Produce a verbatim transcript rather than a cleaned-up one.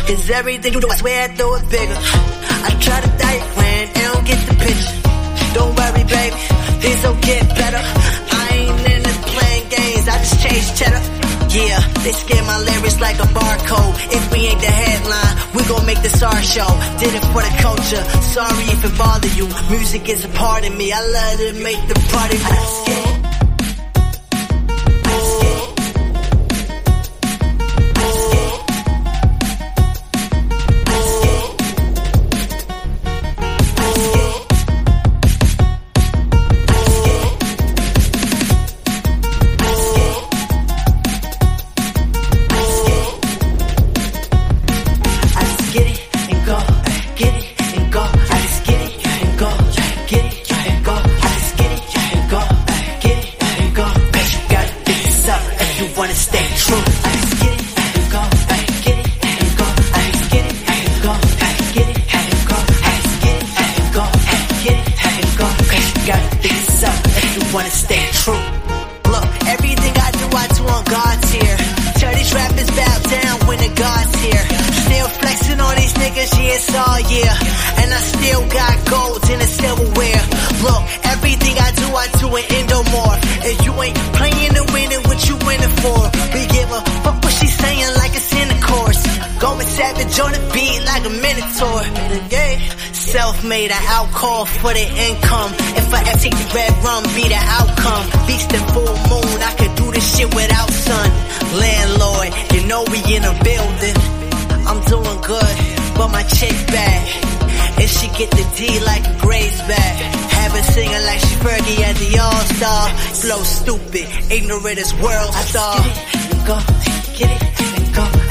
Cause everything you do, I swear I do it bigger. I try to die when they don't get the picture. Don't worry, baby, things will get better. I ain't in this playing games, I just chase cheddar. Yeah, they scan my lyrics like a barcode. If we ain't the headline, we gon' make this our show. Did it for the culture, sorry if it bothered you. Music is a part of me, I love to make the party move. Wanna stay true. I just get it and go. I just get it and go. I just get it and go. I just get it and go. I just get it and go. I just get it and go. Cause you gotta think this up if you wanna stay true. Look, everything I do, I do on God's here. Tell these rappers bow down when the God's here. Still flexing on these niggas, yeah, it's all year. And I still got gold in the silverware. Look, everything I do, I do in Endomorph. If you ain't playing to win it, what you winning for? We give a fuck what she's saying like it's in the course. Going savage on the beat like a minotaur. Yeah. Self-made, an outcall for the income. If I ever take the red rum, be the outcome. Beast and full moon, I could do this shit without sun. Landlord, you know we in a building. I'm doing good, but my chick bad. And she get the D like a Grace bag. Have her singing like she Fergie at the All-Star. Flow stupid, ignorant as world star. Get it and go, get it and go.